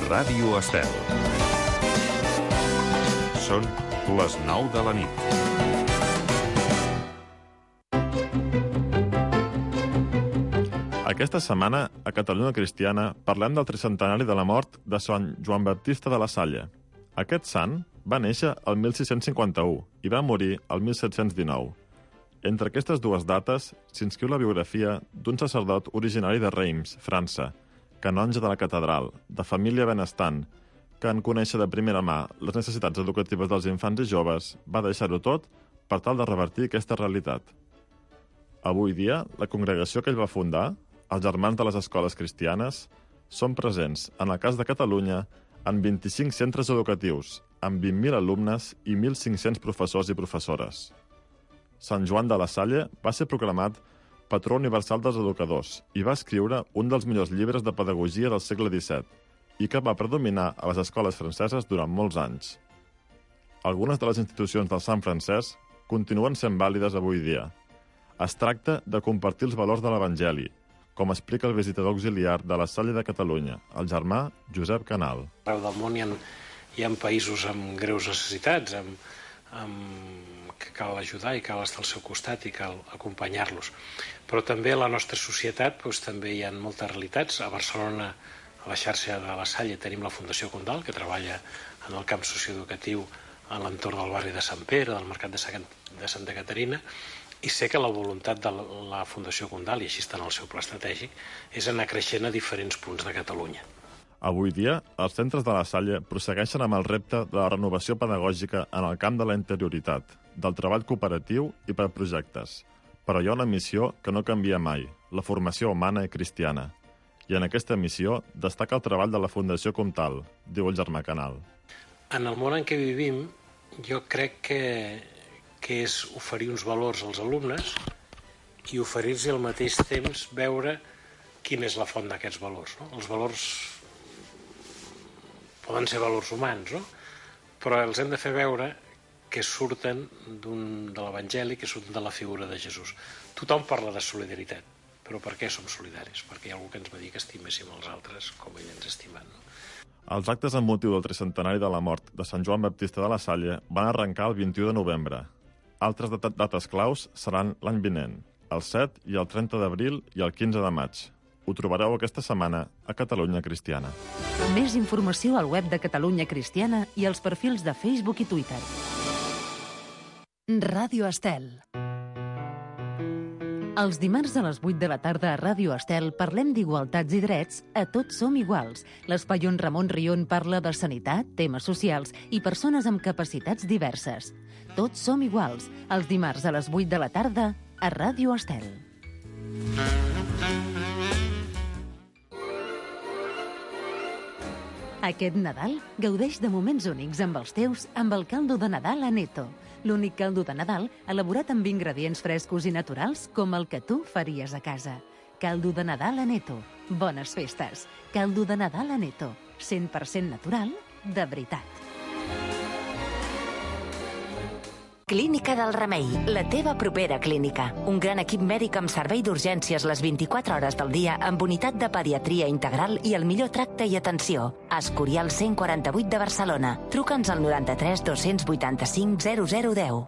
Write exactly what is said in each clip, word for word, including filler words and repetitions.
Ràdio Estel. Són les nou de la nit. Aquesta setmana, a Catalunya Cristiana, parlem del tricentenari de la mort de Sant Joan Baptista de la Salle. Aquest sant va néixer el mil sis-cents cinquanta-u i va morir el mil set-cents dinou. Entre aquestes dues dates s'inscriu la biografia d'un sacerdot originari de Reims, França, canonge de la catedral, de família benestant, que en conèixer de primera mà les necessitats educatives dels infants i joves va deixar-ho tot per tal de revertir aquesta realitat. Avui dia, la congregació que ell va fundar, els Germans de les Escoles Cristianes, són presents, en el cas de Catalunya, en vint-i-cinc centres educatius, amb vint mil alumnes i mil cinc-cents professors i professores. Sant Joan de la Salle va ser proclamat patró universal dels educadors i va escriure un dels millors llibres de pedagogia del segle disset i que va predominar a les escoles franceses durant molts anys. Algunes de les institucions del Sant Francès continuen sent vàlides avui dia. Es tracta de compartir els valors de l'Evangeli, com explica el visitador auxiliar de la Salle de Catalunya, el germà Josep Canal. Arreu del món hi ha, hi ha països amb greus necessitats, amb, amb, que cal ajudar i cal estar al seu costat i cal acompanyar-los. Però també a la nostra societat doncs, també hi ha moltes realitats. A Barcelona, a la xarxa de la Salle, tenim la Fundació Condal, que treballa en el camp socioeducatiu a l'entorn del barri de Sant Pere, del mercat de, Sa de Santa Caterina, i sé que la voluntat de la Fundació Condal, i així està en el seu pla estratègic, és anar creixent a diferents punts de Catalunya. Avui dia, els centres de la Salle prossegueixen amb el repte de la renovació pedagògica en el camp de la interioritat, del treball cooperatiu i per projectes. Però hi ha una missió que no canvia mai, la formació humana i cristiana. I en aquesta missió destaca el treball de la Fundació Comtal, diu el germà Canal. En el món en què vivim, jo crec que, que és oferir uns valors als alumnes i oferir-los al mateix temps veure quina és la font d'aquests valors. No? Els valors poden ser valors humans, no? Però els hem de fer veure que surten de l'Evangeli, que surten de la figura de Jesús. Tothom parla de solidaritat, però per què som solidaris? Perquè hi ha algú que ens va dir que estiméssim els altres com ell ens ha estimat. No? Els actes amb motiu del tricentenari de la mort de Sant Joan Baptista de la Salle van arrencar el vint-i-u de novembre. Altres dat dates claus seran l'any vinent, el set i el trenta d'abril i el quinze de maig. Ho trobareu aquesta setmana a Catalunya Cristiana. Més informació al web de Catalunya Cristiana i als perfils de Facebook i Twitter. Ràdio Estel. Els dimarts a les vuit de la tarda a Ràdio Estel parlem d'igualtats i drets a Tots som iguals. L'espai on Ramon Rion parla de sanitat, temes socials i persones amb capacitats diverses. Tots som iguals, els dimarts a les vuit de la tarda a Ràdio Estel. Aquest Nadal gaudeix de moments únics amb els teus amb el caldo de Nadal Aneto. L'únic caldo de Nadal elaborat amb ingredients frescos i naturals com el que tu faries a casa. Caldo de Nadal Aneto. Bones festes. Caldo de Nadal Aneto. cent per cent natural, de veritat. Clínica del Remei, la teva propera clínica. Un gran equip mèdic amb servei d'urgències les vint-i-quatre hores del dia amb unitat de pediatria integral i el millor tracte i atenció. Escorial cent quaranta-vuit de Barcelona. Truca'ns al noranta-tres dos-cents vuitanta-cinc zero zero deu.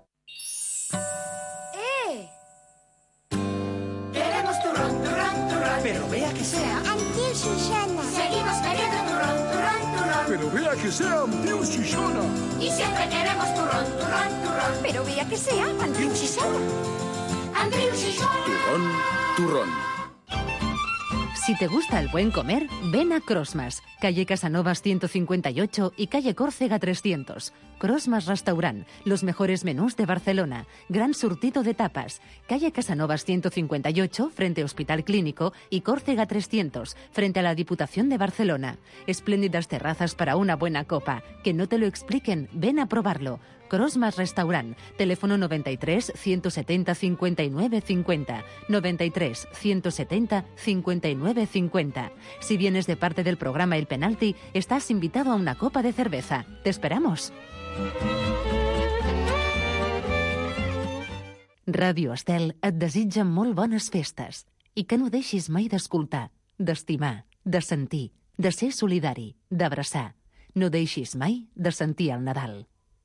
¡Eh! Queremos turrón, turrón, turrón. Pero vea que sea. Antiu Susana. Seguimos queriendo turrón, turrón, turrón. Pero vea que sea Antiu Susana. Y siempre queremos turrón, turrón, turrón. Pero vea que sea Antiu Susana. Antiu Susana. Turrón, turrón. Si te gusta el buen comer, ven a Crosmas, calle Casanovas ciento cincuenta y ocho y calle Córcega trescientos. Crosmas Restaurant, los mejores menús de Barcelona, gran surtido de tapas. Calle Casanovas ciento cincuenta y ocho, frente a Hospital Clínico, y Córcega trescientos, frente a la Diputación de Barcelona. Espléndidas terrazas para una buena copa. Que no te lo expliquen, ven a probarlo. Crosmas Restaurant, teléfono noventa y tres, ciento setenta, cincuenta y nueve, cincuenta, noventa y tres, ciento setenta, cincuenta y nueve, cincuenta. Si vienes de parte del programa El Penalti, estás invitado a una copa de cerveza. ¡Te esperamos! Ràdio Estel et desitja molt bones festes i que no deixis mai d'escoltar, d'estimar, de sentir, de ser solidari, d'abraçar. No deixis mai de sentir el Nadal.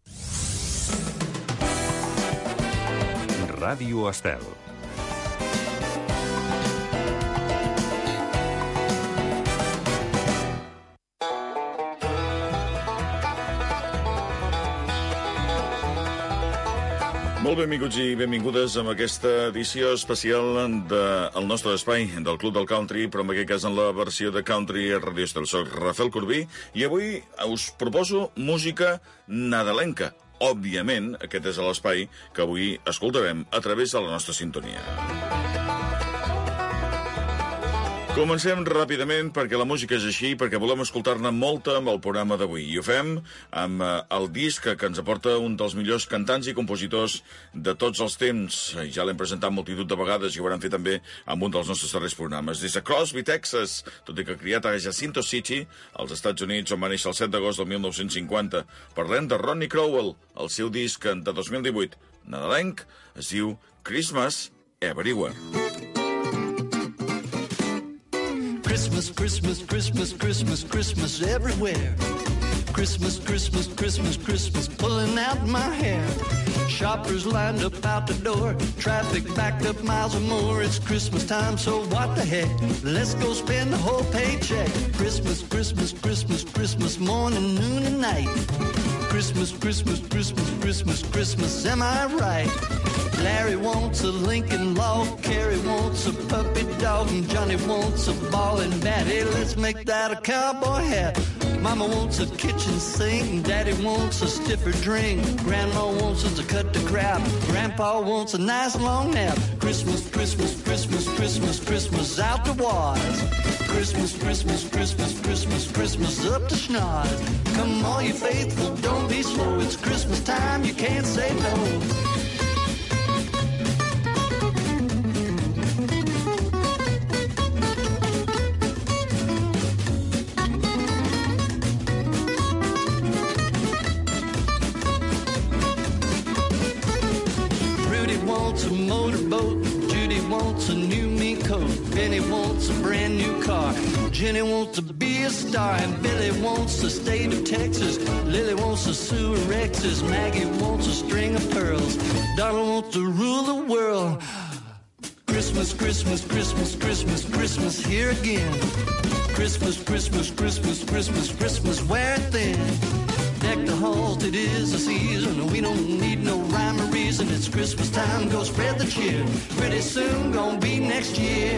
Ràdio Estel. Molt benvinguts i benvingudes amb aquesta edició especial del nostre espai del Club del Country, però en aquest cas en la versió de Country a Radio Estel. Soc Rafael Corbí i avui us proposo música nadalenca. Òbviament, aquest és l'espai que avui escoltarem a través de la nostra sintonia. Comencem ràpidament perquè la música és així, perquè volem escoltar-ne molta amb el programa d'avui. I ho fem amb el disc que ens aporta un dels millors cantants i compositors de tots els temps. Ja l'hem presentat multitud de vegades i ho vam fer també amb un dels nostres darrers programes. Des de Crosby, Texas, tot i que criat a Jacinto City, als Estats Units, on va néixer el set d'agost del mil nou-cents cinquanta. Parlem de Ronnie Crowell, el seu disc de dos mil divuit, nadalenc, es diu Christmas Everywhere. Christmas, Christmas, Christmas, Christmas, Christmas everywhere. Christmas, Christmas, Christmas, Christmas, pulling out my hair. Shoppers lined up out the door, traffic backed up miles or more. It's Christmas time, so what the heck? Let's go spend the whole paycheck. Christmas, Christmas, Christmas, Christmas, morning, noon, and night. Christmas, Christmas, Christmas, Christmas, Christmas, am I right? Larry wants a Lincoln log, Carrie wants a puppy dog, and Johnny wants a ball and bat. Hey, let's make that a cowboy hat. Mama wants a kitchen sink, and Daddy wants a stiffer drink. Grandma wants us to cut the crap. Grandpa wants a nice long nap. Christmas, Christmas, Christmas, Christmas, Christmas out to wise. Christmas, Christmas, Christmas, Christmas, Christmas up to schnoz. Come all you faithful, don't be slow. It's Christmas time, you can't say no. A motorboat, Judy wants a new mink coat, Benny wants a brand new car, Jenny wants to be a star, and Billy wants the state of Texas, Lily wants a sewer Rexes, Maggie wants a string of pearls, Donald wants to rule the world. Christmas, Christmas, Christmas, Christmas, Christmas here again. Christmas, Christmas, Christmas, Christmas, Christmas, wear it thin. Deck the halls, it is a season. We don't need no rhyme or reason. It's Christmas time, go spread the cheer. Pretty soon, gonna be next year.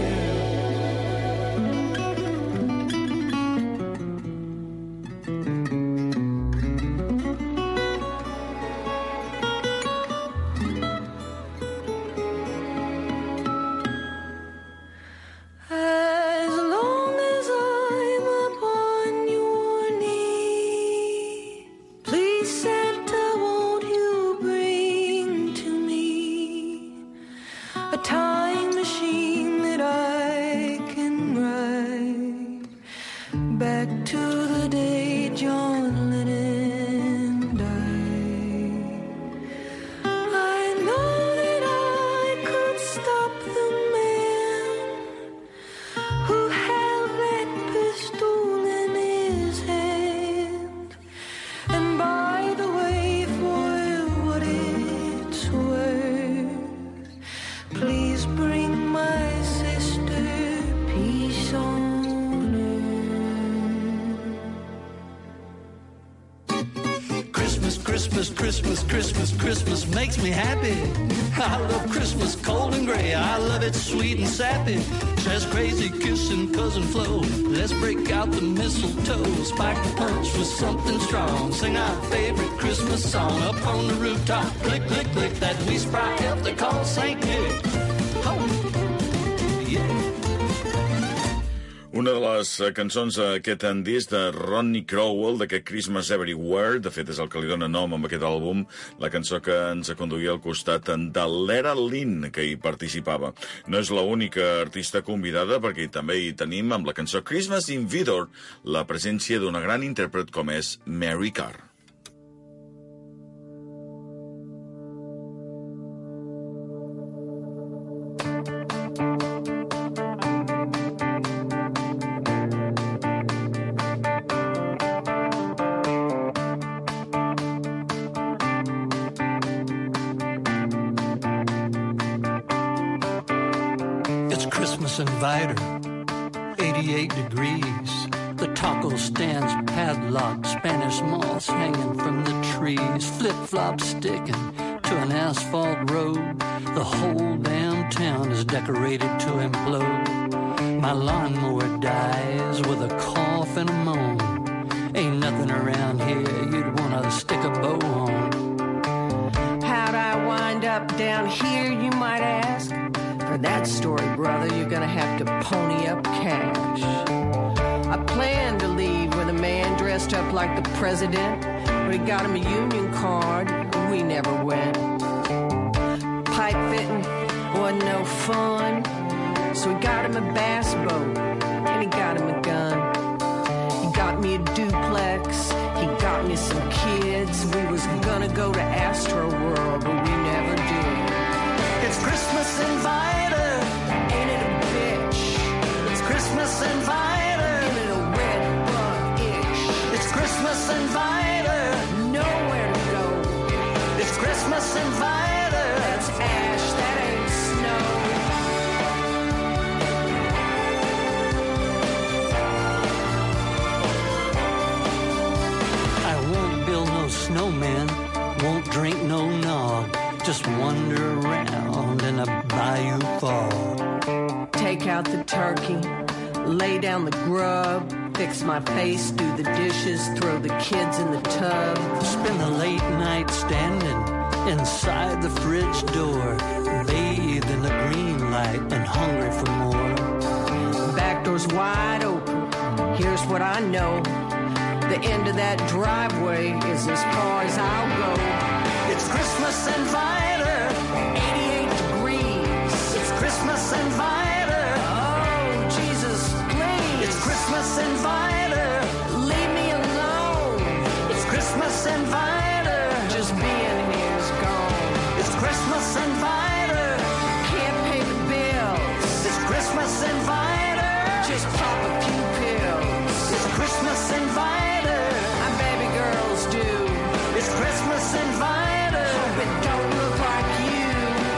Christmas, Christmas, Christmas, Christmas makes me happy. I love Christmas cold and gray. I love it sweet and sappy. Just crazy kissing cousin Flo. Let's break out the mistletoe. Spike the punch with something strong. Sing our favorite Christmas song up on the rooftop. Click, click, click. That wee spry elf they call Saint Nick. Oh, yeah. Una de les cançons d'aquest disc de Ronnie Crowell, d'aquest Christmas Everywhere, de fet és el que li dona nom amb aquest àlbum, la cançó que ens conduïa al costat de l'Era Lynn, que hi participava. No és l'única artista convidada, perquè també hi tenim amb la cançó Christmas in Vidor la presència d'una gran intèrpret com és Mary Carr. Christmas inviter, eighty-eight degrees. The taco stands padlocked, Spanish moss hanging from the trees, flip-flops sticking to an asphalt road. The whole damn town is decorated to implode. My lawnmower dies with a cough and a moan. Ain't nothing around here you'd want to stick a bow on. How'd I wind up down here, you might ask? For that story, brother, you're gonna have to pony up cash. I planned to leave with a man dressed up like the president, but he got him a union card, and we never went. Pipe fitting wasn't no fun, so he got him a bass boat, and he got him a gun. He got me a duplex, he got me some kids. We was gonna go to Astro World, but we never did. It's Christmas inviter, Ain't it a bitch? it's Christmas inviter. Christmas inviter, nowhere to go. It's Christmas inviter. That's ash, that ain't snow. I won't build no snowman, won't drink no nog, just wander around in a bayou fog. Take out the turkey, lay down the grub, fix my face, do the dishes, throw the kids in the tub. Spend the late night standing inside the fridge door, bathed in the green light and hungry for more. Back door's wide open, here's what I know. The end of that driveway is as far as I'll go. It's Christmas inviter, eighty-eight degrees. It's Christmas inviter. Oh, Jesus, please. It's Christmas inviter. Leave me alone. It's Christmas inviter. Just being here's gone. It's Christmas inviter. Can't pay the bills. It's Christmas inviter. Just pop a few pills. It's Christmas inviter. My baby girls do. It's Christmas inviter. Hope it don't look like you.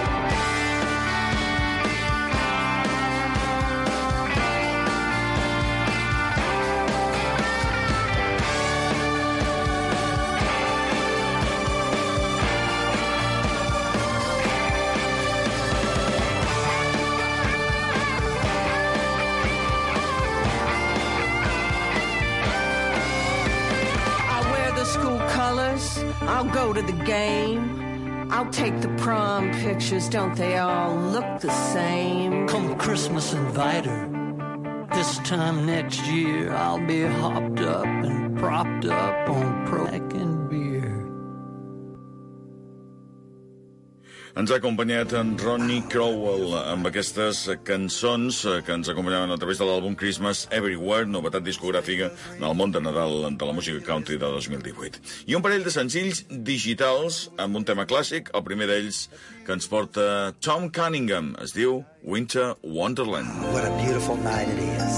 School colors, I'll go to the game. I'll take the prom pictures, don't they all look the same? Come Christmas inviter. This time next year I'll be hopped up and propped up on Prozac and beer. Ens ha acompanyat en Ronnie Crowell amb aquestes cançons que ens acompanyaven a través de l'àlbum Christmas Everywhere, novetat discogràfica en el món de Nadal de la música country de dos mil divuit. I un parell de senzills digitals amb un tema clàssic, el primer d'ells que ens porta Tom Cunningham, es diu Winter Wonderland. What a beautiful night it is.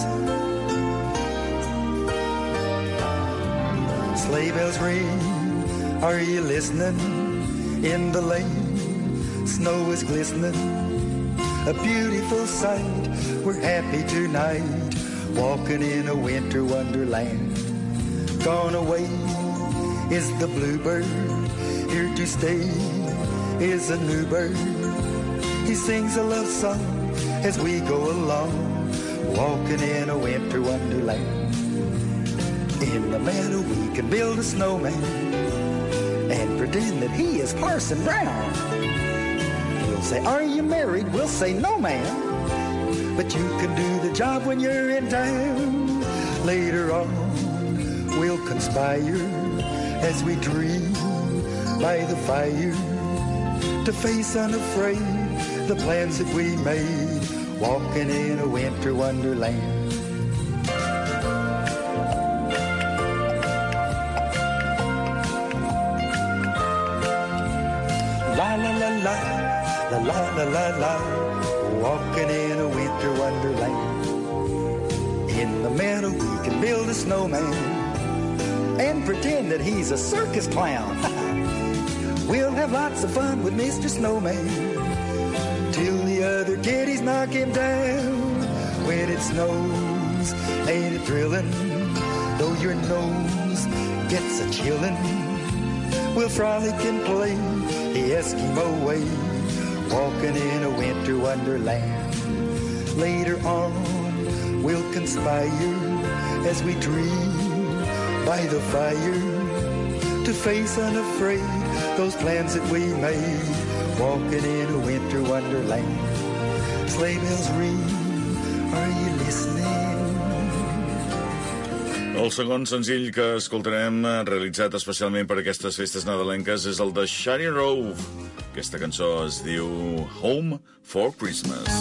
Sleigh bells ring, are you listening? In the lane, snow is glistening, a beautiful sight. We're happy tonight, walking in a winter wonderland. Gone away is the bluebird, here to stay is a new bird. He sings a love song as we go along, walking in a winter wonderland. In the meadow we can build a snowman and pretend that he is Parson Brown. We'll say, are you married? We'll say, no, ma'am. But you can do the job when you're in town. Later on, we'll conspire as we dream by the fire to face unafraid the plans that we made, walking in a winter wonderland. La la la la, la la la la la, walking in a winter wonderland. In the meadow we can build a snowman and pretend that he's a circus clown. We'll have lots of fun with Mister Snowman till the other kiddies knock him down. when it snows. Ain't it thrilling? Though your nose gets a chillin', we'll frolic and play the Eskimo way, walking in a winter wonderland. Later on, we'll conspire as we dream by the fire to face unafraid those plans that we made, walking in a winter wonderland. Sleigh bells ring, are you listening? El segon senzill que escoltarem, realitzat especialment per aquestes festes nadalenques, és el de Shady Row. Aquesta cançó es diu Home for Christmas.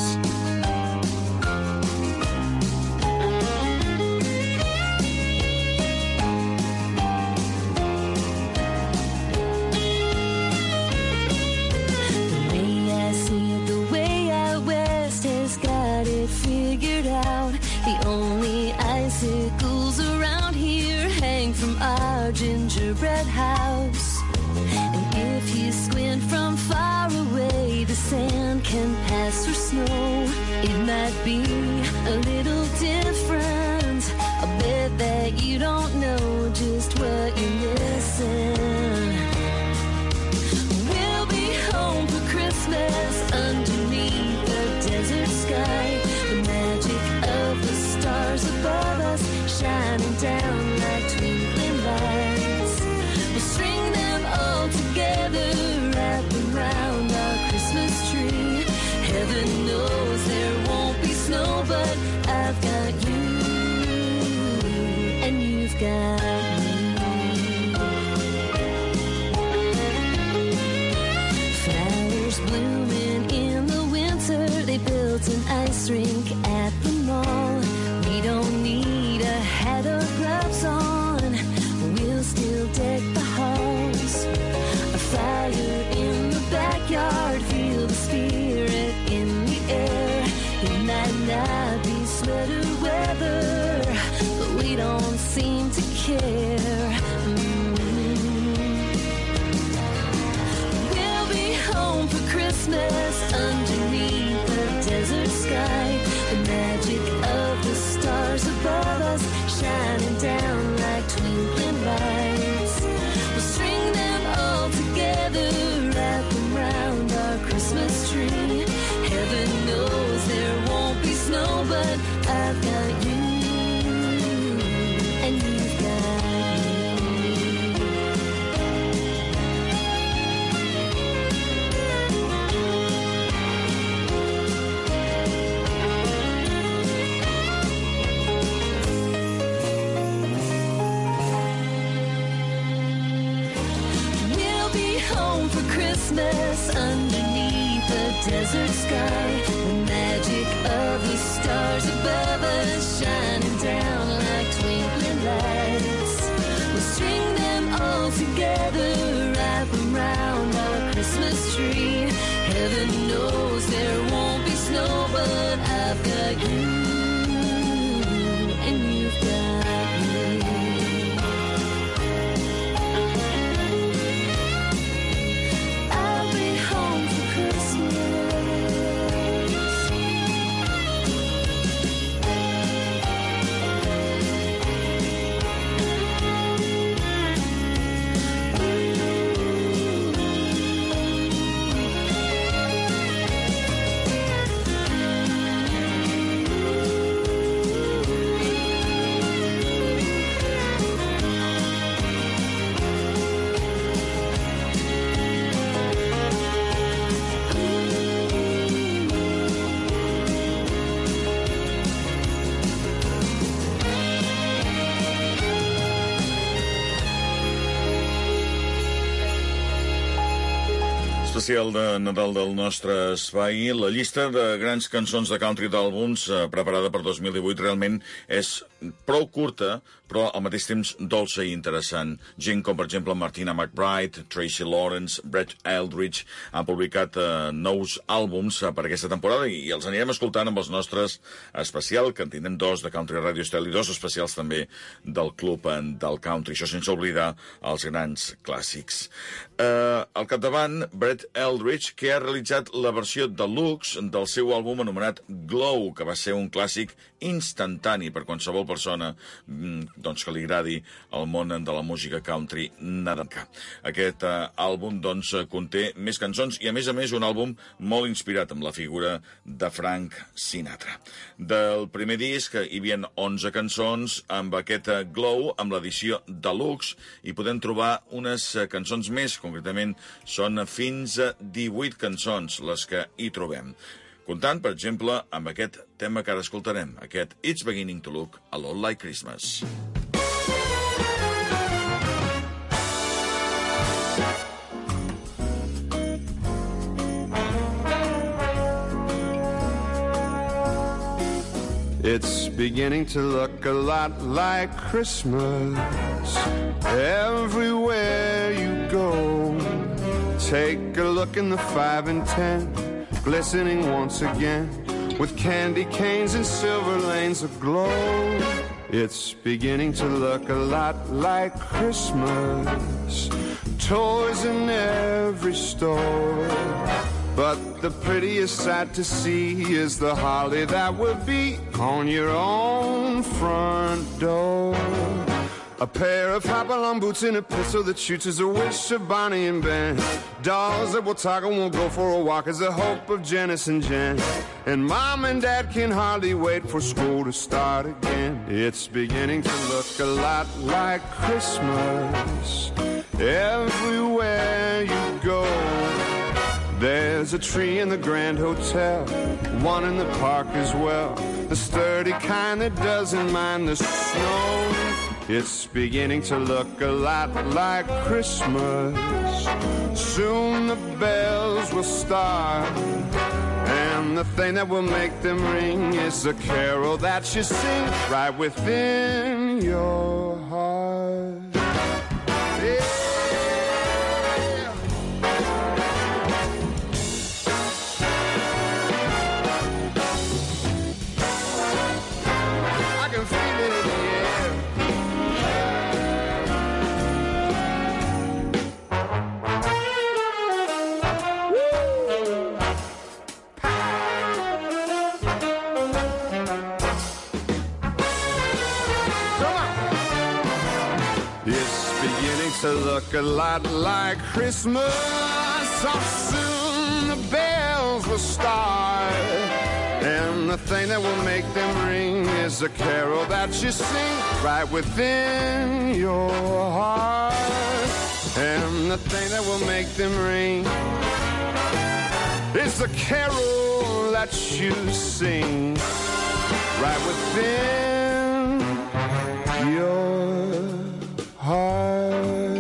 Gingerbread house, and if you squint from far away, the sand can pass for snow. It might be a little different. I bet that you don't know just what you're missing. We'll be home for Christmas underneath the desert sky, the magic of the stars above us shining down like twinkling lights. String them all together, wrap them round our Christmas tree. Heaven knows there won't be snow, but I've got you, and you've got me. Flowers blooming in the winter, they built an ice rink at the mall. We don't need a hat or gloves on, we'll still deck the halls. A fire in the backyard, feel the spirit in the air. It might not be sweater weather, but we don't seem to care. Mm-hmm. We'll be home for Christmas underneath the desert sky, the magic of the stars above us shining down like twinkling lights. We'll string them all together, wrap them round our Christmas tree. Heaven knows there won't be snow, but I've got you, and you've got Christmas underneath the desert sky, the magic of the stars above us shining down like twinkling lights. We'll string them all together, wrap them round our Christmas tree. Heaven knows there won't be snow, but I've got you, and you've got me. Especial de Nadal del nostre espai. La llista de grans cançons de country d'àlbums eh, preparada per dos mil divuit realment és prou curta, però al mateix temps dolça i interessant. Gent com, per exemple, Martina McBride, Tracy Lawrence, Brett Eldridge han publicat eh, nous àlbums eh, per aquesta temporada i, i els anirem escoltant amb els nostres especial, que en tindrem dos de Country Radio Estel i dos especials també del Club del Country, això sense oblidar els grans clàssics. Eh, al capdavant, Brett Eldridge, que ha realitzat la versió deluxe del seu àlbum anomenat Glow, que va ser un clàssic instantani per qualsevol persona doncs, que li agradi el món de la música country nadalenca. Aquest uh, àlbum doncs, conté més cançons i, a més a més, un àlbum molt inspirat amb la figura de Frank Sinatra. Del primer disc hi havia onze cançons, amb aquest uh, Glow, amb l'edició deluxe, i podem trobar unes uh, cançons més, concretament són fins a divuit cançons les que hi trobem. Comptant, per exemple, amb aquest tema que ara escoltarem, aquest It's Beginning to Look a Lot Like Christmas. It's beginning to look a lot like Christmas everywhere you go. Take a look in the five and ten, glistening once again with candy canes and silver lanes aglow. It's beginning to look a lot like Christmas, toys in every store. But the prettiest sight to see is the holly that will be on your own front door. A pair of hop-along boots and a pistol that shoots is a wish of Bonnie and Ben. Dolls that will talk and won't go for a walk is the hope of Janice and Jen. And Mom and Dad can hardly wait for school to start again. It's beginning to look a lot like Christmas everywhere you go. There's a tree in the Grand Hotel, one in the park as well, the sturdy kind that doesn't mind the snow. It's beginning to look a lot like Christmas. Soon the bells will start, and the thing that will make them ring is the carol that you sing right within your heart. Yeah. To look a lot like Christmas. So soon the bells will start, and the thing that will make them ring is a carol that you sing right within your heart. And the thing that will make them ring is the carol that you sing right within your heart.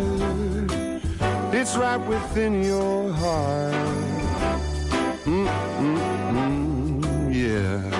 It's right within your heart. Mm-mm-mm, yeah.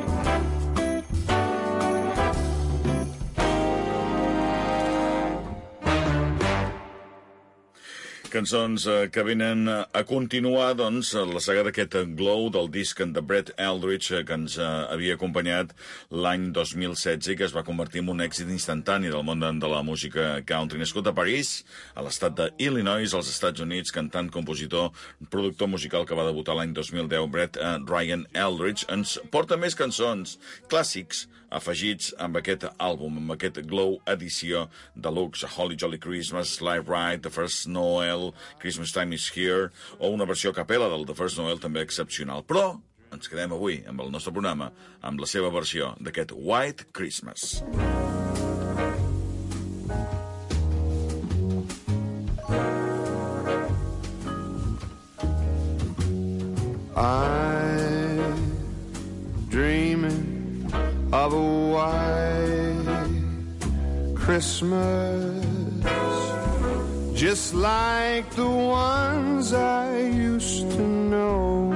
Cançons eh, que venen a continuar, doncs, la saga d'aquest Glow del disc de Brett Eldridge eh, que ens eh, havia acompanyat l'any dos mil setze i que es va convertir en un èxit instantani del món de, de la música country. Nascut a París, a l'estat d'Illinois, als Estats Units, cantant, compositor, productor musical que va debutar l'any dos mil deu, Brett eh, Ryan Eldridge, ens porta més cançons clàssics afegits amb aquest àlbum, amb aquest Glow edició deluxe, Holly Jolly Christmas, Live Right, The First Noel, Christmas Time is Here, o una versió a capella del The First Noel també excepcional. Però ens quedem avui amb el nostre programa amb la seva versió d'aquest White Christmas. I'm dreaming of a white Christmas, just like the ones I used to know,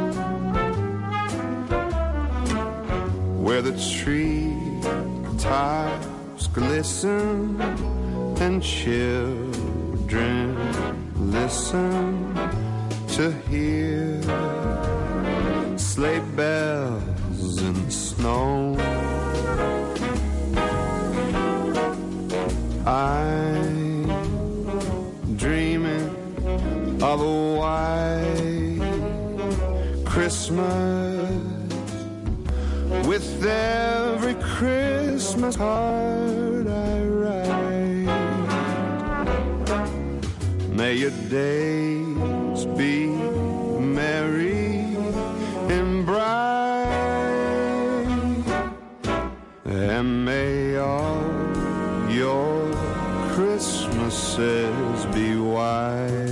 where the tree tops glisten and children listen to hear sleigh bells in snow. I'm dreaming of a white Christmas. With every Christmas card I write, may your days be merry and bright, and may all your Christmases be white.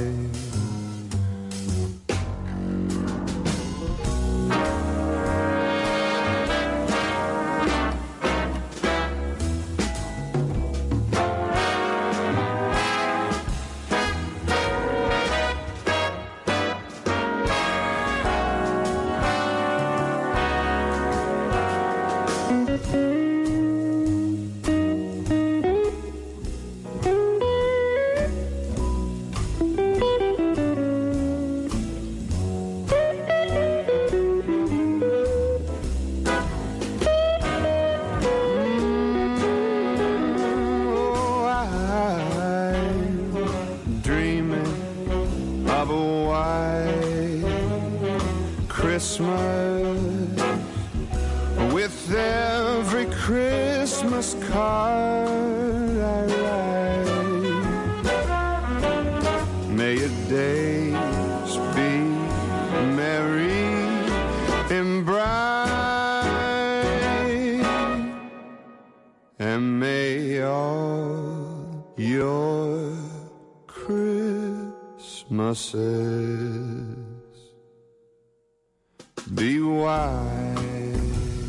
Be wise,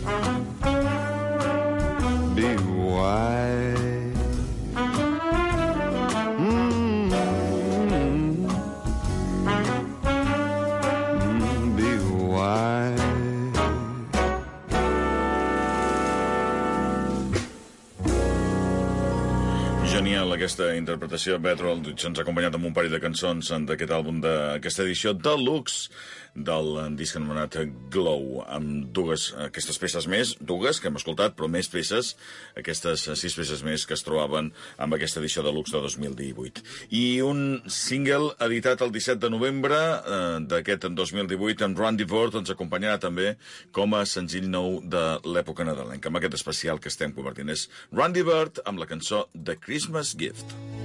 be wise, mm-hmm. Mm, be wise. Genial aquesta interpretació. Petro Aldrich ens ha acompanyat amb un parell de cançons d'aquest àlbum, d'aquesta edició deluxe del disc anomenat Glow, amb dues, aquestes peces més, dues que hem escoltat, però més peces, aquestes sis peces més que es trobaven amb aquesta edició deluxe de dos mil divuit. I un single editat el disset de novembre eh, d'aquest dos mil divuit, amb Randy Bird ens acompanyarà també com a senzill nou de l'època nadalenca, amb aquest especial que estem convertint. És Randy Bird amb la cançó The Christmas Gift.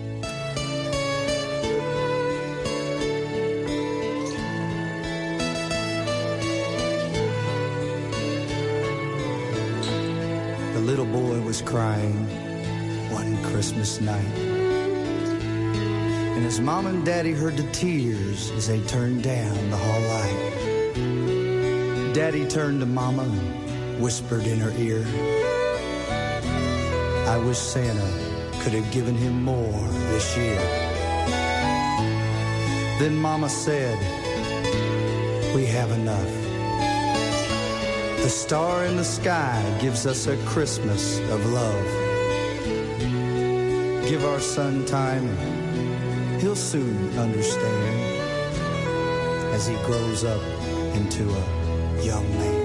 The little boy was crying one Christmas night, and his mom and daddy heard the tears as they turned down the hall light. Daddy turned to Mama and whispered in her ear, I wish Santa could have given him more this year. Then Mama said, we have enough. The star in the sky gives us a Christmas of love. Give our son time, and he'll soon understand as he grows up into a young man.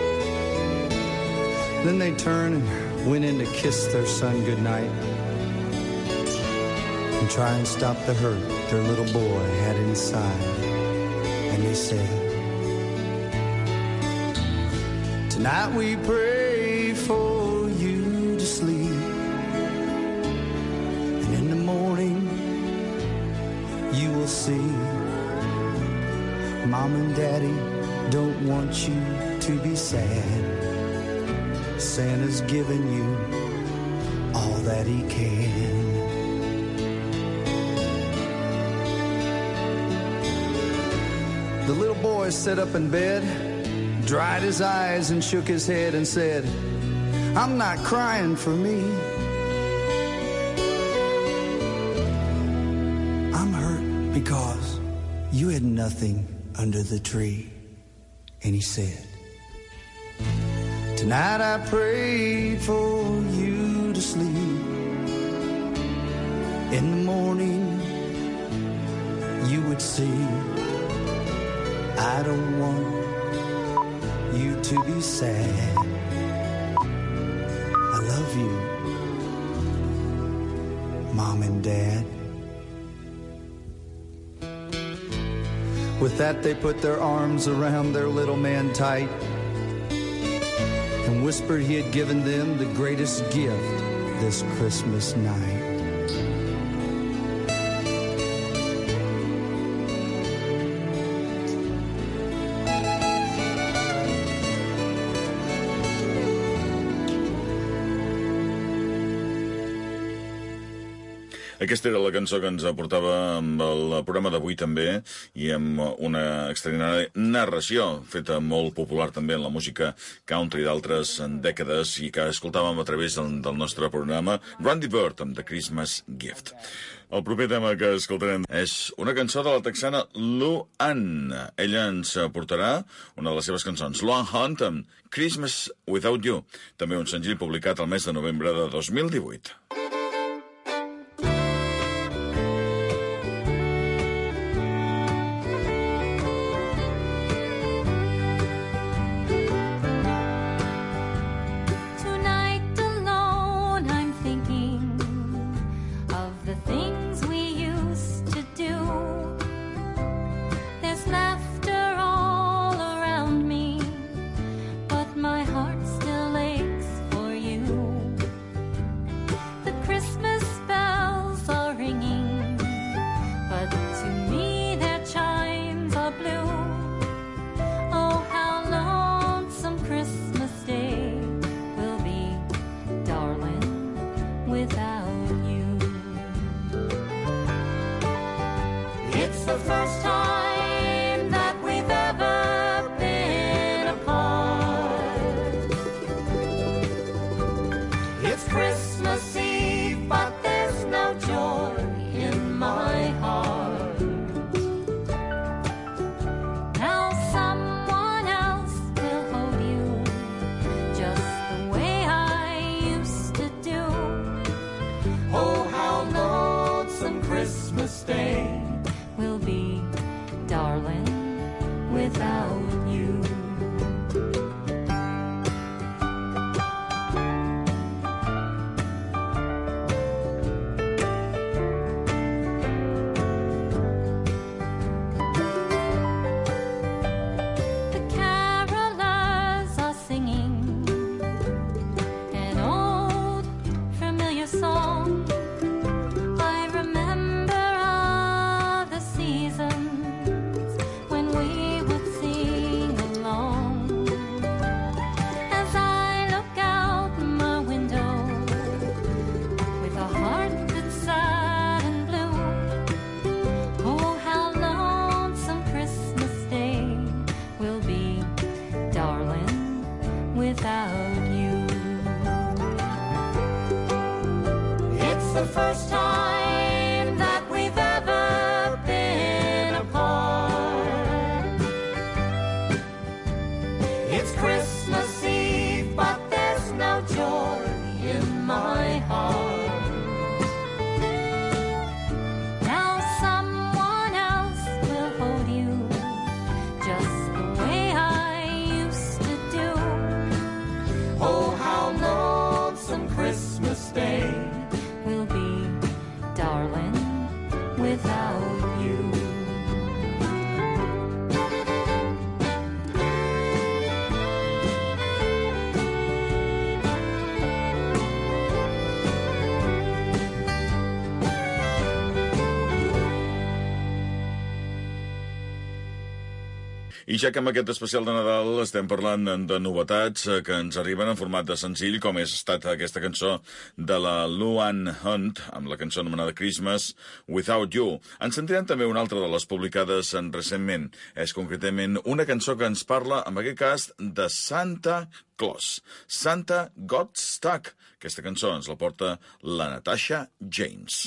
Then they turned and went in to kiss their son goodnight and try and stop the hurt their little boy had inside. And they said, tonight we pray for you to sleep, and in the morning you will see Mom and Daddy don't want you to be sad. Santa's given you all that he can. The little boy sat up in bed, dried his eyes and shook his head and said, I'm not crying for me. I'm hurt because you had nothing under the tree. And he said, tonight I prayed for you to sleep. In the morning you would see I don't want you to be sad. I love you, Mom and Dad. With that, they put their arms around their little man tight and whispered he had given them the greatest gift this Christmas night. Aquesta era la cançó que ens aportava amb el programa d'avui també i amb una extraordinària narració feta molt popular també en la música country d'altres dècades i que escoltàvem a través del, del nostre programa, Randy Bird amb The Christmas Gift. El proper tema que escoltarem és una cançó de la texana Luann. Ella ens portarà una de les seves cançons, Luann Hunt amb Christmas Without You, també un senzill publicat el mes de novembre de dos mil divuit. I ja que amb aquest especial de Nadal estem parlant de novetats que ens arriben en format de senzill, com és estat aquesta cançó de la Luann Hunt, amb la cançó anomenada Christmas Without You. Ens sentirem també una altra de les publicades recentment. És concretament una cançó que ens parla, en aquest cas, de Santa Claus. Santa Got Stuck. Aquesta cançó ens la porta la Natasha James.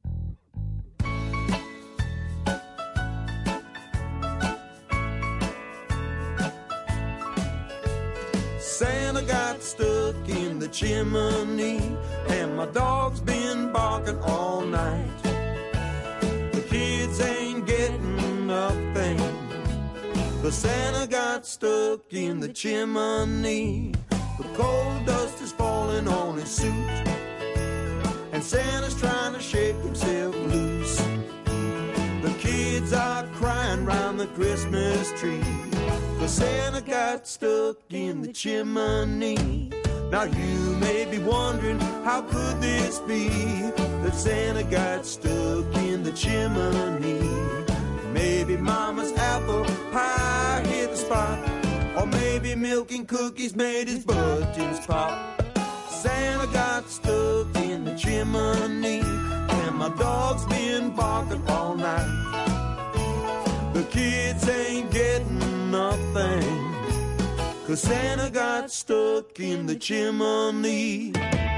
Santa got stuck in the chimney, and my dog's been barking all night. The kids ain't getting nothing, but Santa got stuck in the chimney. The coal dust is falling on his suit, and Santa's trying to shake himself loose. The kids are crying round the the Christmas tree. The Santa got stuck in the chimney. Now you may be wondering, how could this be that Santa got stuck in the chimney? Maybe Mama's apple pie hit the spot, or maybe milk and cookies made his buttons pop. Santa got stuck in the chimney, and my dog's been barking all night. The kids ain't getting nothing, 'cause Santa got stuck in the chimney.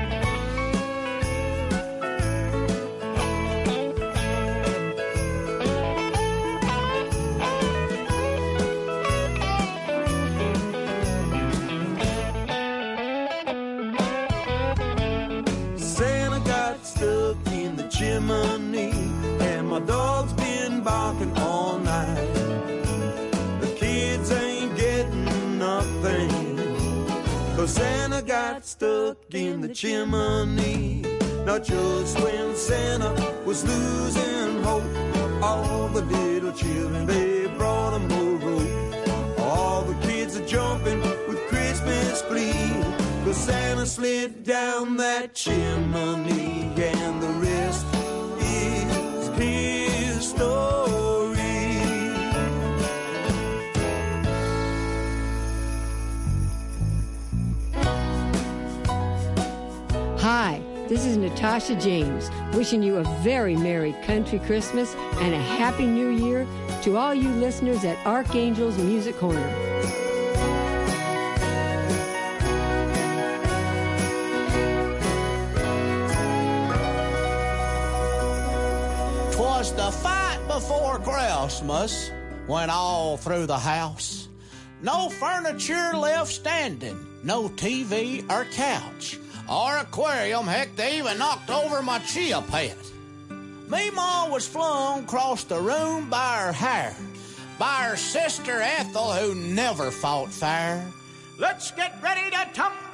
Santa got stuck in the chimney, and my dog's been barking all night. The kids ain't getting nothing, 'cause Santa got stuck in the chimney. Now just when Santa was losing hope, all the little children, they brought him a rope. All the kids are jumping with Christmas glee, 'cause Santa slid down that chimney, and the rest is his story. Hi, this is Natasha James, wishing you a very Merry Country Christmas and a Happy New Year to all you listeners at Archangel's Music Corner. 'Twas the fight before Christmas went all through the house. No furniture left standing, no T V or couch or aquarium. Heck, they even knocked over my chia pet. Me ma was flung across the room by her hair, by her sister Ethel, who never fought fair. Let's get ready to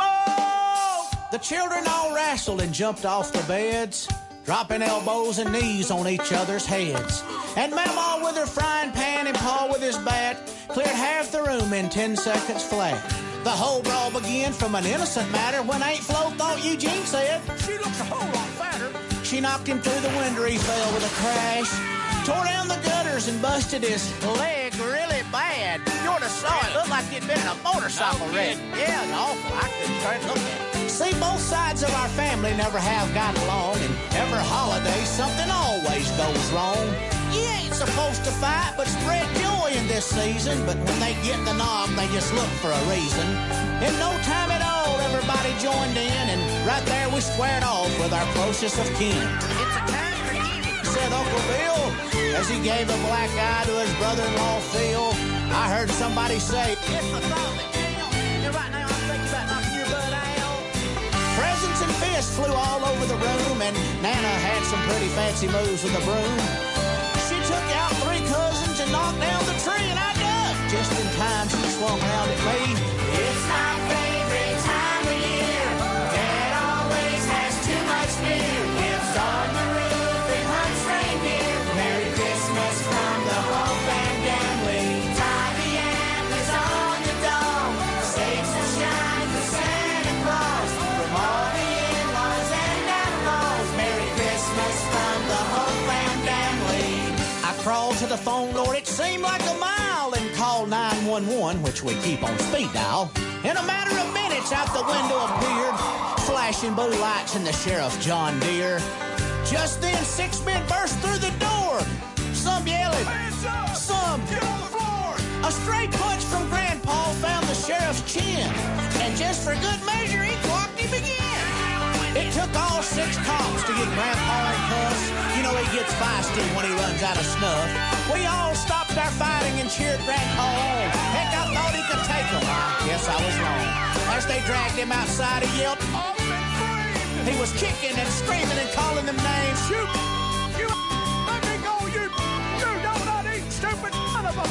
tumble! The children all wrestled and jumped off the beds, dropping elbows and knees on each other's heads. And Mama with her frying pan and Pa with his bat cleared half the room in ten seconds flat. The whole brawl began from an innocent matter when Aunt Flo thought Eugene said, "She looks a whole lot fatter." She knocked him through the window, he fell with a crash, tore down the gutters and busted his leg really bad. You ought to saw it. Looked like he'd been in a motorcycle wreck. Yeah, it's awful. I couldn't turn and look at it. See, both sides of our family never have got along, and every holiday something always goes wrong. You ain't supposed to fight but spread joy in this season, but when they get the knock, they just look for a reason. In no time at all, everybody joined in, and right there we squared off with our closest of kin. It's a time for giving, said Uncle Bill, as he gave a black eye to his brother-in-law Phil. I heard somebody say, "It's the thought that you're right now, I'm thinking about knocking your butt out." Presents and fists flew all over the room, and Nana had some pretty fancy moves with a broom. She took out three cousins and knocked down the tree, and I ducked just in time. She swung around at me. "It's my favorite time of year. Dad always has too much beer. Gifts on the roof and hunts reindeer. Merry Christmas from the whole family. Tie the antlers on the dome. Stakes will shine for Santa Claus. From all the in-laws and outlaws. Merry Christmas from the whole family." I crawled to the phone, Lord, it seemed like a mile, and called nine one one, which we keep on speed dial. In a matter of minutes, out the window appeared flashing blue lights and the sheriff John Deere. Just then, six men burst through the door, some yelling, some on the floor. A stray punch from Grandpa found the sheriff's chin, and just for good measure, he clocked him again. It took all six cops to get Grandpa in cuffs. You know he gets feisty when he runs out of snuff. We all stopped our fighting and cheered Grandpa on. Heck, I thought he could take them. I guess I was wrong. As they dragged him outside, he yelled, "I've been framed!" He was kicking and screaming and calling them names. "Shoot! You let me go, you, you donut eating stupid son of a..."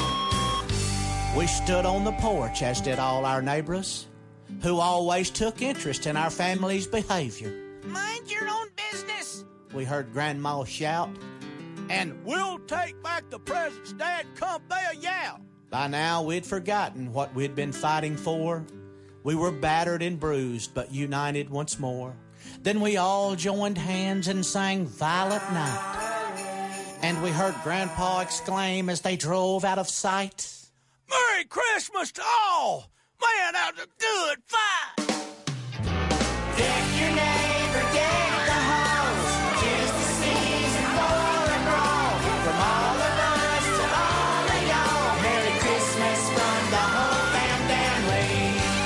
We stood on the porch, as did all our neighbors, who always took interest in our family's behavior. "Mind your own business," we heard Grandma shout. and we'll take back the presents, Dad, come there, yeah. By now, we'd forgotten what we'd been fighting for. We were battered and bruised, but united once more. Then we all joined hands and sang Violet Night. And we heard Grandpa exclaim as they drove out of sight, Merry Christmas to all! Man, that was a good fight! Deck your neighbor, deck the halls. 'Tis the season for a brawl. From all of us to all of y'all. Merry Christmas from the whole family.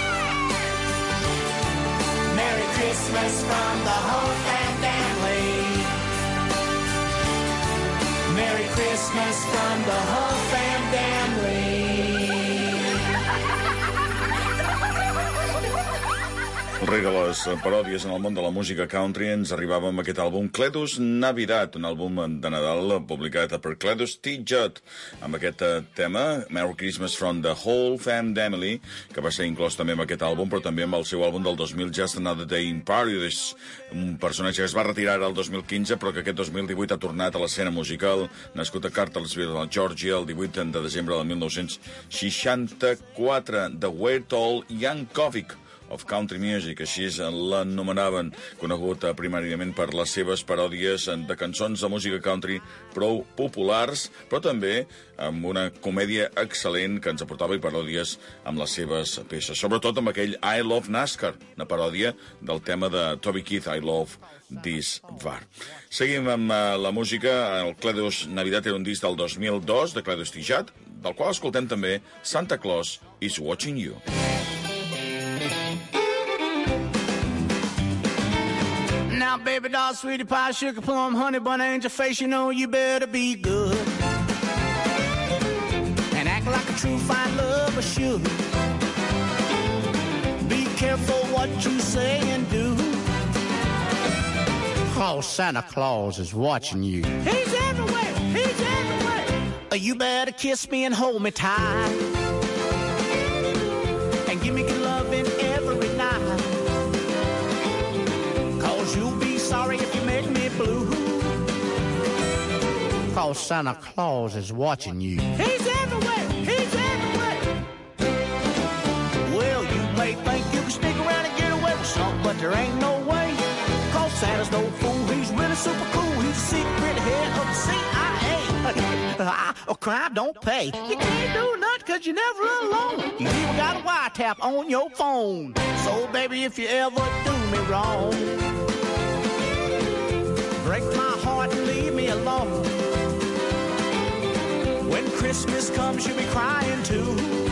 Merry Christmas from the whole family. Merry Christmas from the whole family. El rei de les paròdies en el món de la música country ens arribava amb aquest àlbum Cledus Navidad, un àlbum de Nadal publicat per Cledus T. Judd, amb aquest tema, Merry Christmas from the Whole Family, que va ser inclòs també amb aquest àlbum, però també amb el seu àlbum del dos mil, Just Another Day in Paradise, un personatge que es va retirar el dos mil quinze, però que aquest dos mil divuit ha tornat a l'escena musical, nascut a Cartersville, a Georgia, el divuit de desembre del mil nou-cents seixanta-quatre, The Weird Tall Yankovic of Country Music, així l'anomenaven, conegut primàriament per les seves paròdies de cançons de música country prou populars, però també amb una comèdia excel·lent que ens aportava i paròdies amb les seves peces, sobretot amb aquell I Love NASCAR, una paròdia del tema de Toby Keith, I Love This Bar. Seguim amb la música. El Cledus Navidad era un disc del dos mil dos de Cledus T. Judd, del qual escoltem també Santa Claus is Watching You. Now, baby doll, sweetie pie, sugar plum, honey bun, angel face, you know you better be good and act like a true fine lover should. Be careful what you say and do, 'cause Santa Claus is watching you. He's everywhere, he's everywhere. You better kiss me and hold me tight and give me good loving every night, 'cause you'll be sorry if you make me blue, 'cause Santa Claus is watching you. He's everywhere, he's everywhere. Well, you may think you can stick around and get away with something, but there ain't no way, 'cause Santa's no fool, he's really super cool. He's the secret head of the C I A. A crime don't pay. You can't do nothing 'cause you're never alone. You even got a wiretap on your phone. So, baby, if you ever do me wrong, break my heart and leave me alone. When Christmas comes, you'll be crying too,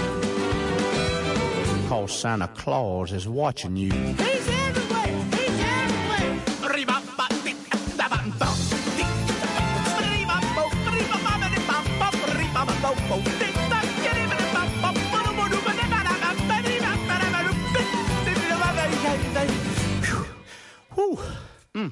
'cause Santa Claus is watching you. He's everywhere, he's everywhere. Whew. Mm.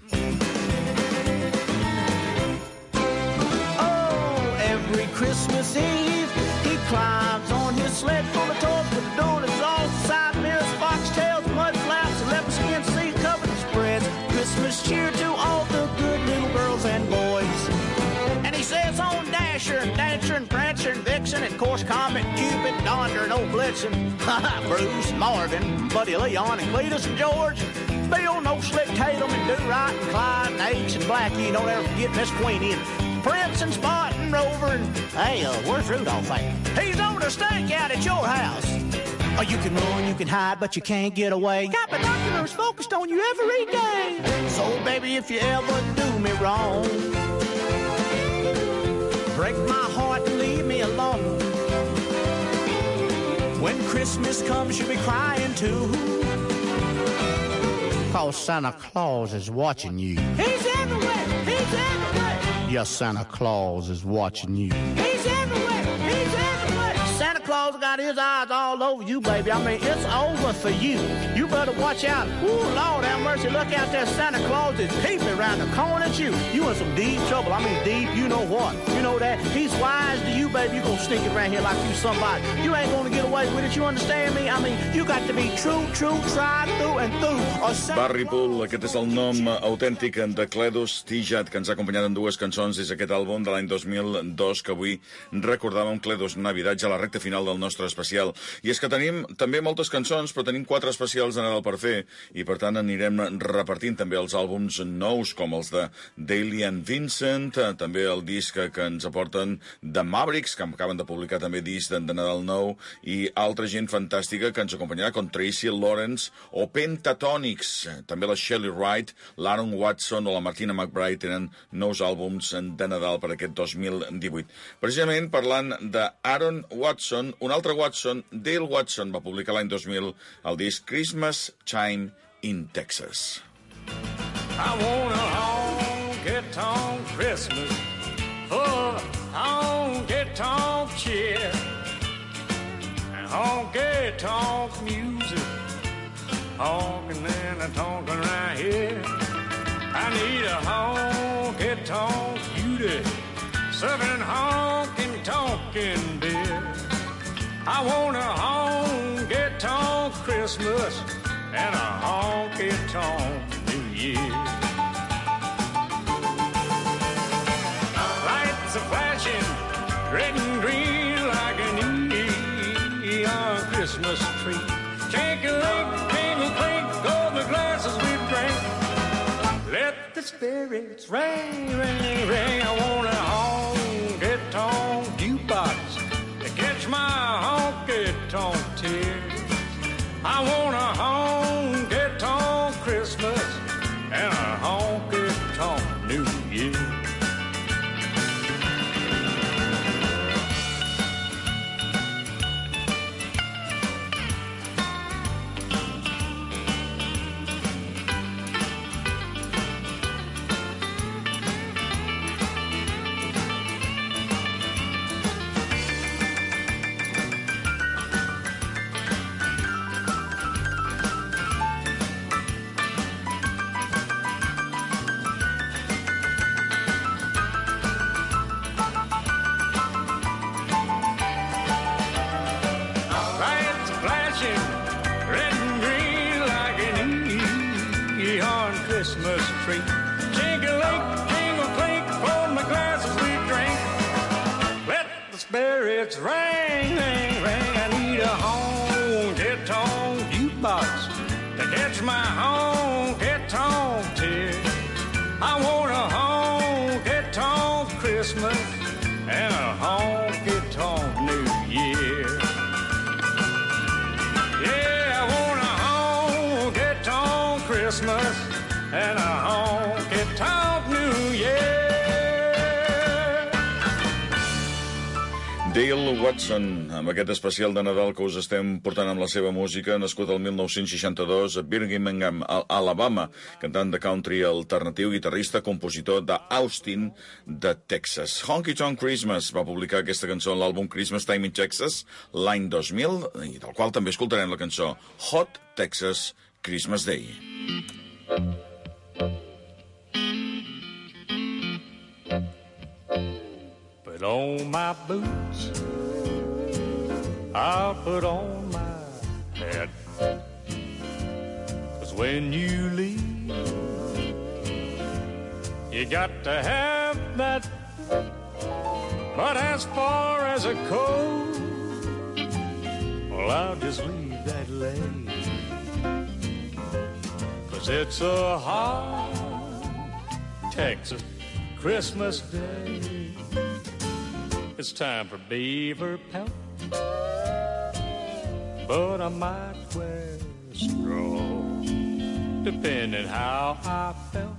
Every Christmas Eve, he climbs on his sled full of toys with donuts, all side mirrors, foxtails, mud flaps, and leopard skin seat covered spreads. Christmas cheer to all the good little girls and boys. And he says on Dasher and Dancer and Prancer and Vixen and course Comet, Cupid, Donder and old Blitzen, Bruce, Marvin, Buddy Leon and Cletus and George, Bill, No Slick Tatum and Do-Right and Clyde and H and Blackie, don't ever forget Miss Queenie and Prince and Spot and Rover and, hey, uh, where's Rudolph at? He's over to stake out at your house. Oh, you can run, you can hide, but you can't get away. Got binoculars focused on you every day. So, baby, if you ever do me wrong, break my heart and leave me alone. When Christmas comes, you'll be crying too, 'cause Santa Claus is watching you. He's everywhere, he's everywhere. Yes, Santa Claus is watching you. He's everywhere, he's everywhere. Santa Claus got got his eyes all over you, baby. I mean, it's over for you. You better watch out. Ooh, Lord have mercy. Look out there. Santa Claus is peeping around the corner at you. You in some deep trouble. I mean, deep, you know what. You know that. He's wise to you, baby. You gonna sneak it around here like you somebody. You ain't gonna get away with it. You understand me? I mean, you got to be true, true, tried through and through. Or Barry Poole, aquest és el nom autèntic de Cledus Tijat, que ens ha acompanyat en dues cançons des d'aquest àlbum de l'any dos mil dos, que avui recordàvem, Cledus Navidad, ja a la recta final del nostre especial. I és que tenim també moltes cançons, però tenim quatre especials de Nadal per fer, i per tant anirem repartint també els àlbums nous, com els de Daily and Vincent, també el disc que ens aporten The Mavericks, que acaben de publicar també disc de Nadal nou, i altra gent fantàstica que ens acompanyarà, com Tracy Lawrence o Pentatonix. També la Shelley Wright, l'Aaron Watson o la Martina McBride tenen nous àlbums de Nadal per aquest dos mil divuit. Precisament parlant d'Aaron Watson, un altre Watson, Dale Watson, va publicar l'any dos mil el disc Christmas Chime in Texas. I want a honky-tonk Christmas full of honky-tonk cheer and honky-tonk music, honking and a tonking right here. I need a honky-tonk beauty serving honky-tonkin' beer. I want a honky-tonk Christmas and a honky-tonk New Year. Lights are flashing red and green like an neon Christmas tree. Chink-a-link, jingle-clink, go the glasses we drink. Let the spirits ring, ring, ring. I want a honky-tonk jukebox to catch my honky-tonk tears. I want a honky-tonk Christmas and a honky-tonk New Year. Christmas tree. Jingle-link, jingle-clink, pour my glasses we drink. Let the spirits ring, ring, ring. I need a honky-tonk jukebox to catch my honky-tonk tears. I want a honky-tonk Christmas and a honky-tonk New Year. Yeah, I want a honky-tonk Christmas and a honky-tonk New Year. Dale Watson, amb aquest especial de Nadal que us estem portant amb la seva música, nascut el mil nou-cents seixanta-dos a Birmingham, Alabama, cantant de country alternatiu, guitarrista, compositor d'Austin, de Texas. Honky Tonk Christmas va publicar aquesta cançó en l'àlbum Christmas Time in Texas l'any dos mil, i del qual també escoltarem la cançó Hot Texas Christmas Day. Put on my boots, I'll put on my hat, 'cause when you leave, you got to have that. But as far as a coat, well, I'll just leave that lay, 'cause it's a hot Texas Christmas Day. It's time for beaver pelt, but I might wear straw, depending how I felt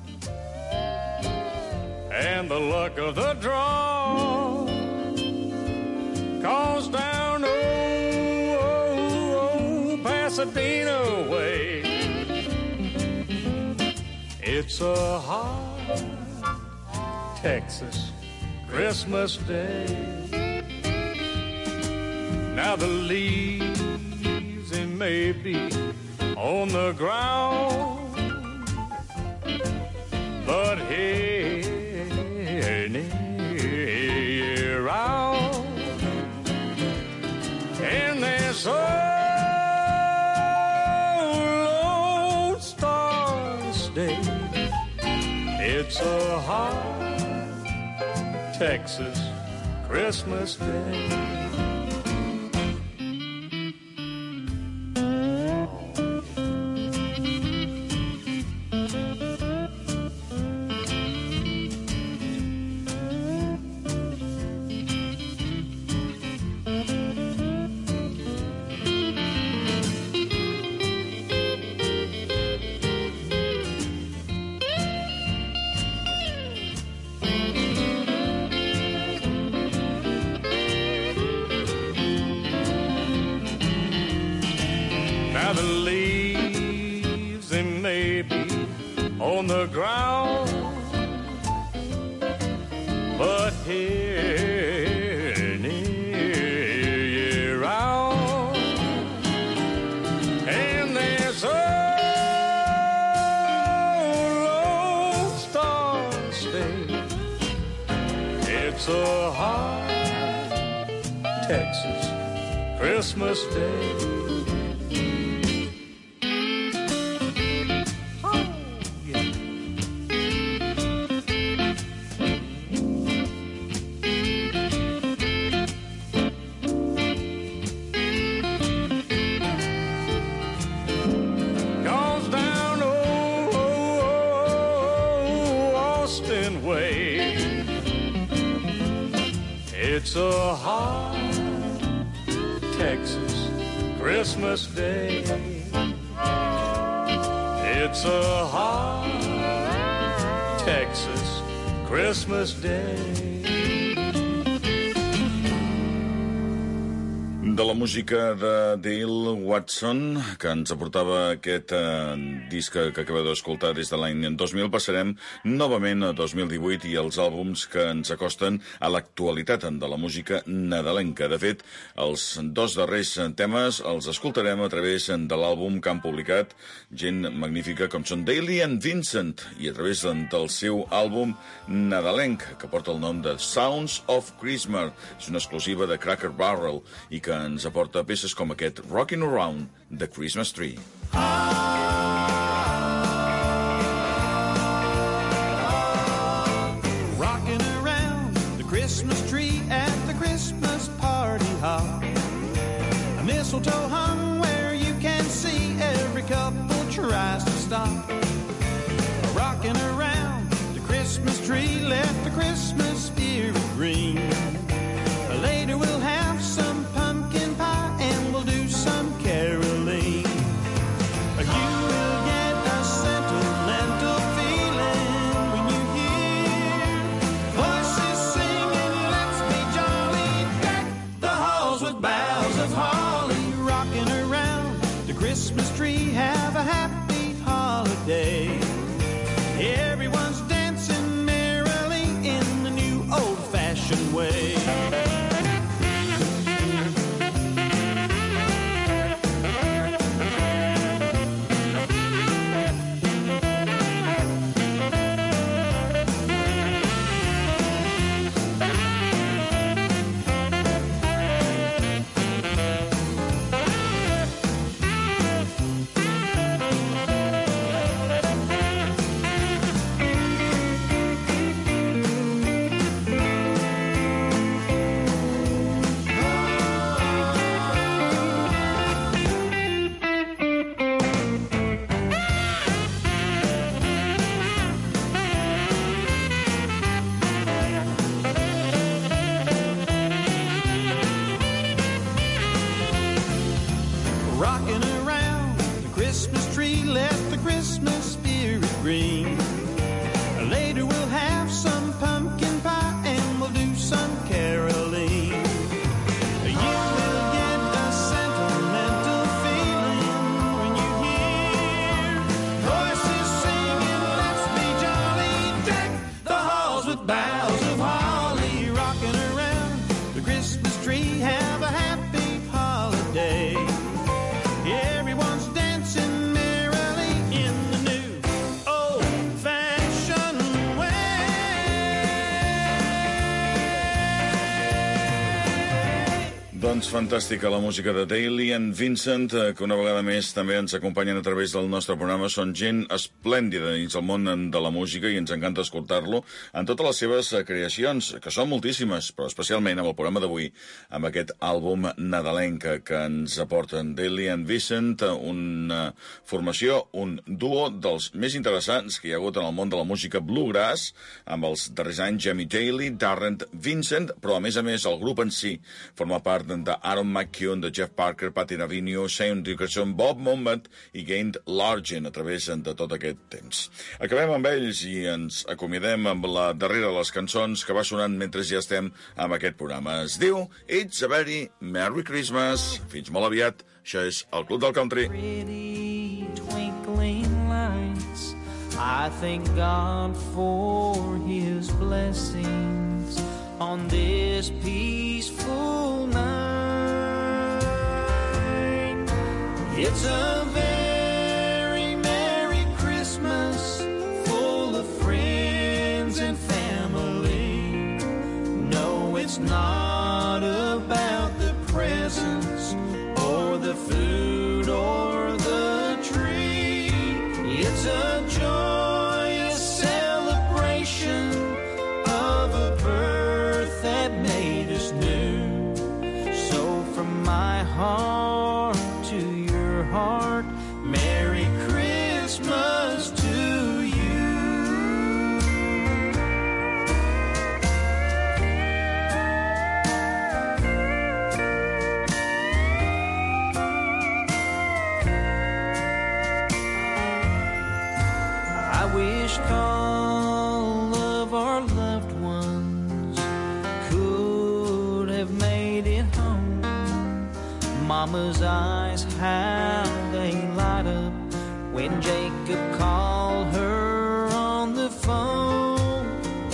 and the luck of the draw. 'Cause down oh, oh, oh, Pasadena way, it's a hot Texas Christmas Day. Now the leaves, they may be on the ground, but here near round, and there's so Lone Star's Day. It's a hot Texas Christmas Day. Now the leaves, they may be on the ground, but here near year round, and there's a Lone Star's Day. It's a hot Texas Christmas Day. It's a hot Texas Christmas Day. It's a hot Texas Christmas Day. De la música de Dale Watson, que ens aportava aquest eh, disc que, que acabeu d'escoltar des de l'any dos mil, passarem novament a dos mil divuit i els àlbums que ens acosten a l'actualitat de la música nadalenca. De fet, els dos darrers temes els escoltarem a través de l'àlbum que han publicat gent magnífica com són Daly and Vincent i a través del seu àlbum nadalenc, que porta el nom de Sounds of Christmas. És una exclusiva de Cracker Barrel i que ens aporta peces com aquest Rockin' Around the Christmas Tree. Rocking around the Christmas tree at the Christmas party hop. A mistletoe hung where you can see every couple tries to stop. Rocking around the Christmas tree, let the Christmas spirit ring. Later we'll have some pumpkin pie and we'll do some caroling. You will get a sentimental feeling when you hear voices singing, let's be jolly, deck the halls with boughs of holly. Rocking around the Christmas tree, have a happy holiday. Everyone's dancing merrily in the new old-fashioned way. Rocking around the Christmas tree, let the Christmas spirit ring. Later we'll have some pumpkin pie and we'll do some caroling. You will get a sentimental feeling when you hear voices singing, let's be jolly, deck the halls with boughs of holly. Rocking around the Christmas tree, have a happy Doncs fantàstica la música de Daly and Vincent, que una vegada més també ens acompanyen a través del nostre programa. Són gent esplèndida dins el món de la música i ens encanta escoltar-lo en totes les seves creacions, que són moltíssimes, però especialment amb el programa d'avui, amb aquest àlbum nadalenc que ens aporten Daly and Vincent, una formació, un duo dels més interessants que hi ha hagut en el món de la música bluegrass, amb els darrers anys Jamie Daly, Darren Vincent, però a més a més el grup en si forma part d'Aaron McCune, de Jeff Parker, Patti Navino, Shane Dickerson, Bob Mombert i Gained Largen a través de tot aquest temps. Acabem amb ells i ens acomiadem amb la darrera de les cançons que va sonant mentre ja estem amb aquest programa. Es diu It's a Very Merry Christmas. Fins molt aviat. Això és el Club del Country. Pretty twinkling lights, I thank God for his blessings on this peaceful night. It's a very Merry Christmas, full of friends and family. No, it's not about the presents or the food or the tree. It's a joyous celebration of a birth that made us new. So from my heart to your heart, Merry Christmas to you. I wish all of our loved ones could have made it home. Mama's eyes, how they light up when Jacob called her on the phone.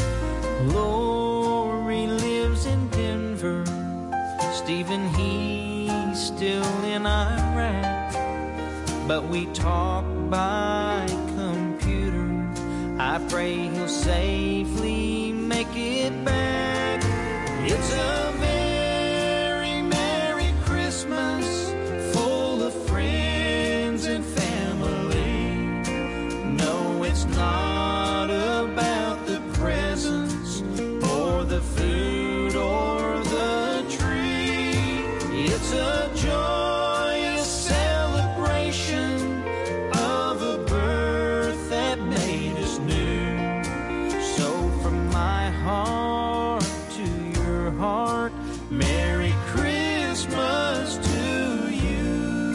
Lori lives in Denver, Stephen, he's still in Iraq, but we talk by computer. I pray he'll safely make it back. It's a very Merry Christmas, full of friends and family. No, it's not about the presents or the food or the tree. It's a joyous celebration of a birth that made us new. So from my heart to your heart, Merry Christmas to you.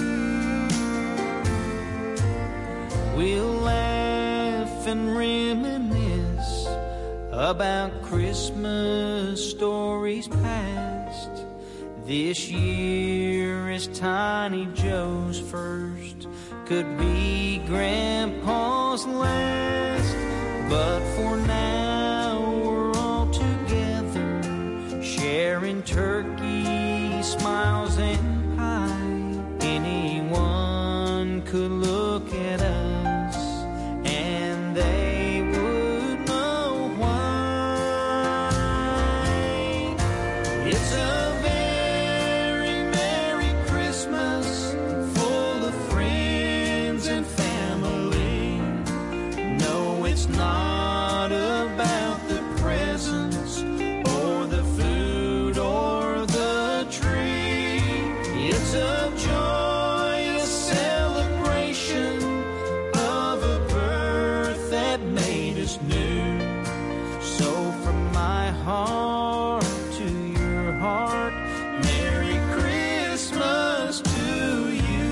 We'll laugh and reminisce about Christmas stories past. This year is Tiny Joe's first, could be Grandpa's last. But for now we're all together, sharing turkey, smiles and pie. Anyone could look at us and they would know why. It's a very Merry Christmas, full of friends and family. No, it's not about the presents or the food or the tree. It's a joyous celebration of a birth that made us new. So from my heart to your heart, Merry Christmas to you.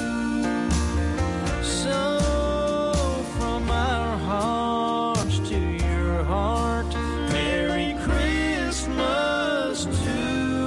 So from our hearts to your heart, Merry Christmas to you.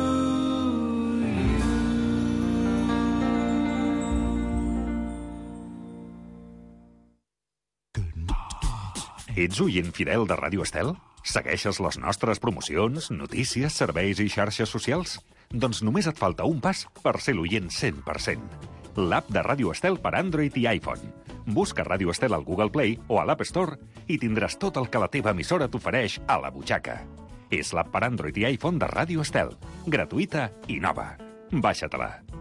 Ets oient fidel de Ràdio Estel? Segueixes les nostres promocions, notícies, serveis i xarxes socials? Doncs només et falta un pas per ser l'oient cent per cent. L'app de Ràdio Estel per Android i iPhone. Busca Ràdio Estel al Google Play o a l'App Store i tindràs tot el que la teva emissora t'ofereix a la butxaca. És l'app per Android i iPhone de Ràdio Estel. Gratuïta i nova. Baixa-te-la.